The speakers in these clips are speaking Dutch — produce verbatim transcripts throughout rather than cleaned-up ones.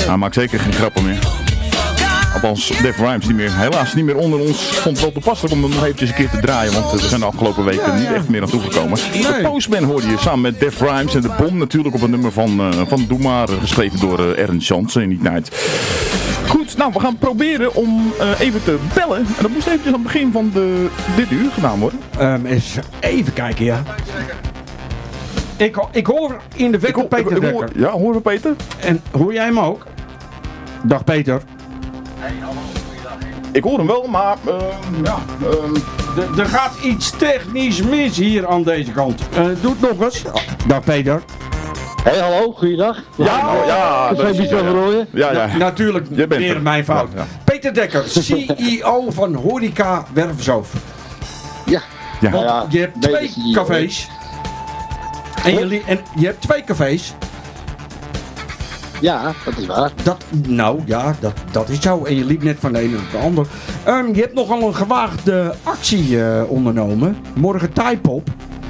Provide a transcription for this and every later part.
Hij maakt zeker geen grappen meer. Althans, Def Rhymes niet meer. Helaas niet meer onder ons. Vond het wel toepasselijk om hem nog eventjes een keer te draaien. Want we zijn de afgelopen weken ja, niet ja. echt meer naartoe gekomen. Nee. De Postman hoorde je samen met Def Rhymes en de Bom natuurlijk op een nummer van, uh, van Doe Maar. Geschreven door uh, Ernst Janssen in die tijd. Goed, nou we gaan proberen om uh, even te bellen. En dat moest eventjes aan het begin van de, dit uur gedaan worden. Um, eens even kijken, ja. Ik, ik hoor in de wekker Peter Dekker. Ja, horen we Peter? En hoor jij hem ook? Dag Peter. Hey, hallo, goeiedag. Ik hoor hem wel, maar uh, ja... Uh, er gaat iets technisch mis hier aan deze kant. Uh, doe het nog eens. Dag Peter. Hey, hallo, goeiedag. Ja, ja, ja dat is zo verrooien. Ja, ja. Na, natuurlijk je bent weer er. mijn fout. Ja, ja. Peter Dekker, C E O van Horeca Wervershoofd. Ja. ja. Want ja, je hebt twee C E O, cafés. En je, en je hebt twee cafés. Ja, dat is waar. Dat, nou ja, dat, dat is zo. En je liep net van de ene naar de ander. Um, je hebt nogal een gewaagde actie uh, ondernomen. Morgen Thaipop.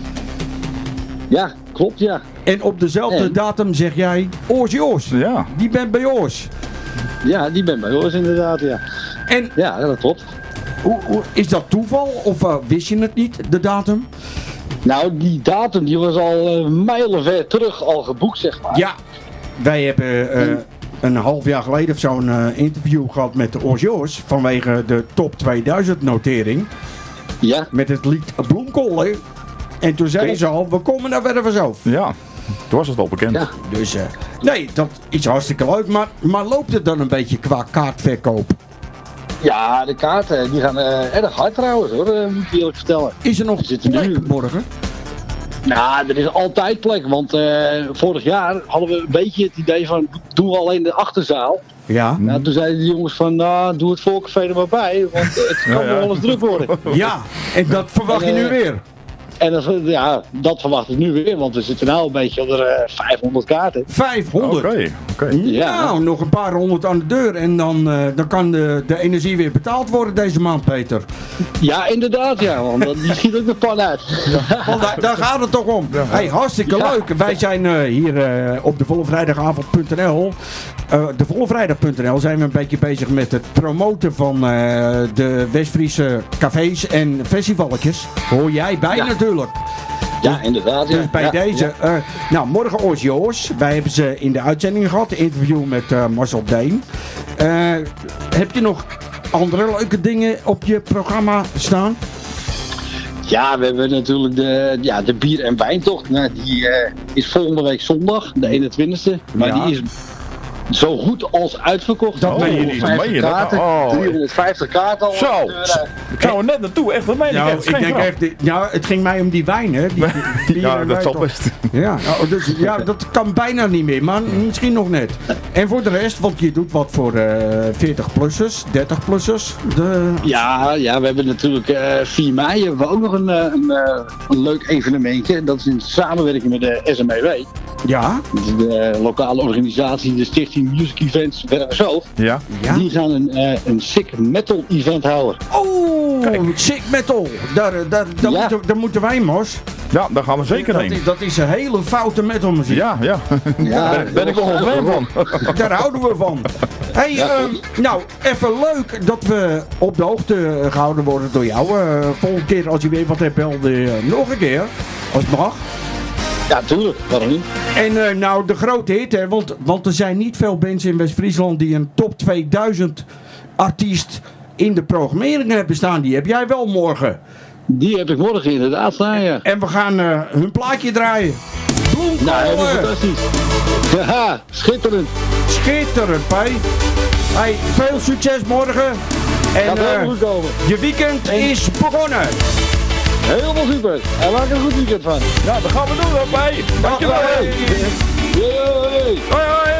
Ja, klopt ja. En op dezelfde en? datum zeg jij Oors Oors. Ja. Die bent bij Oors. Ja, die bent bij Oors inderdaad, ja. En, ja, dat klopt. Hoe, hoe, is dat toeval of uh, wist je het niet, de datum? Nou, die datum die was al uh, mijlenver terug al geboekt, zeg maar. Ja, wij hebben uh, een half jaar geleden of zo'n uh, interview gehad met de Oors vanwege de top tweeduizend notering. Ja. Met het lied Bloemkool. En toen zei ze al, we komen naar Wervershoofd. Ja, toen was het al bekend. Ja. Dus uh, nee, dat is hartstikke leuk. Maar, maar loopt het dan een beetje qua kaartverkoop? Ja, de kaarten die gaan uh, erg hard trouwens hoor, uh, moet ik eerlijk vertellen. Is er nog plek nu morgen? Nou, er is altijd plek, want uh, vorig jaar hadden we een beetje het idee van, doen we alleen de achterzaal. Ja. Nou, toen zeiden de jongens van, nou, doe het voorcafé er maar bij, want het kan ja, ja. wel eens druk worden. Ja, en dat verwacht en, uh, je nu weer? En dat, ja, dat verwacht ik nu weer, want we zitten nou een beetje onder uh, vijfhonderd kaarten. vijfhonderd? Oké, okay, oké. Okay. Ja. Nou, nog een paar honderd aan de deur en dan, uh, dan kan de, de energie weer betaald worden deze maand, Peter. Ja, inderdaad, ja, want die schiet ook de pan uit. Ja, want daar, daar gaat het toch om. Ja. Hey, hartstikke ja. leuk. Wij zijn uh, hier uh, op de volle vrijdagavond punt n l. Uh, de volle vrijdag punt n l zijn we een beetje bezig met het promoten van uh, de West-Friese cafés en festivalletjes. Hoor jij bij ja. natuurlijk. Ja, inderdaad. Ja. Dus bij ja, deze, ja. Uh, nou morgen Oors Joos. Wij hebben ze in de uitzending gehad, de interview met uh, Marcel Deen. Uh, heb je nog andere leuke dingen op je programma staan? Ja, we hebben natuurlijk de, ja, de bier- en wijntocht. Nou, die uh, is volgende week zondag, de eenentwintigste. Maar ja. die is zo goed als uitverkocht. Dat meen je niet. driehonderdvijftig kaarten. Oh. driehonderdvijftig kaarten al. Zo, ik zou er net naartoe. Echt, dat meen ik nou, echt. Ik denk echt, nou, het ging mij om die wijn, hè. Die, die ja, dat zal best. Ja, nou, dus, ja, dat kan bijna niet meer, maar misschien nog net. En voor de rest, want je doet wat voor uh, veertig-plussers, dertig-plussers. De... Ja, ja, we hebben natuurlijk uh, vier mei hebben we ook nog een, een, een leuk evenementje. Dat is in samenwerking met de S M E W. Ja. De lokale organisatie, de Stichting Music Events Wervershoofd. Ja. ja. Die gaan een, uh, een sick metal event houden. Oh, Kijk. sick metal. Daar, daar, daar, ja. moeten, daar moeten wij, Mos. Ja, daar gaan we zeker dat heen. Is, dat is een hele foute metalmuziek. Ja, ja. ja daar ben ik nog wel fan van. Daar houden we van. Hey, ja, um, nou, even leuk dat we op de hoogte gehouden worden door jou. Uh, volgende keer als je weer wat hebt, bel uh, nog een keer. Als het mag. Ja, tuurlijk. Waarom niet? En uh, nou, de grote hit, hè, want, want er zijn niet veel mensen in West-Friesland die een top tweeduizend artiest in de programmering hebben staan. Die heb jij wel morgen. Die heb ik morgen inderdaad staan, ja. En we gaan uh, hun plaatje draaien. Bloemkool! Nou, dat is fantastisch. Ja, schitterend. Schitterend, Pij. Hey, veel succes morgen. En uh, je weekend en... is begonnen. Helemaal super. En maak er een goed weekend van. Ja, dat gaan we doen, hoor, Pij. Dankjewel. Hoi, hoi. Hoi, hoi.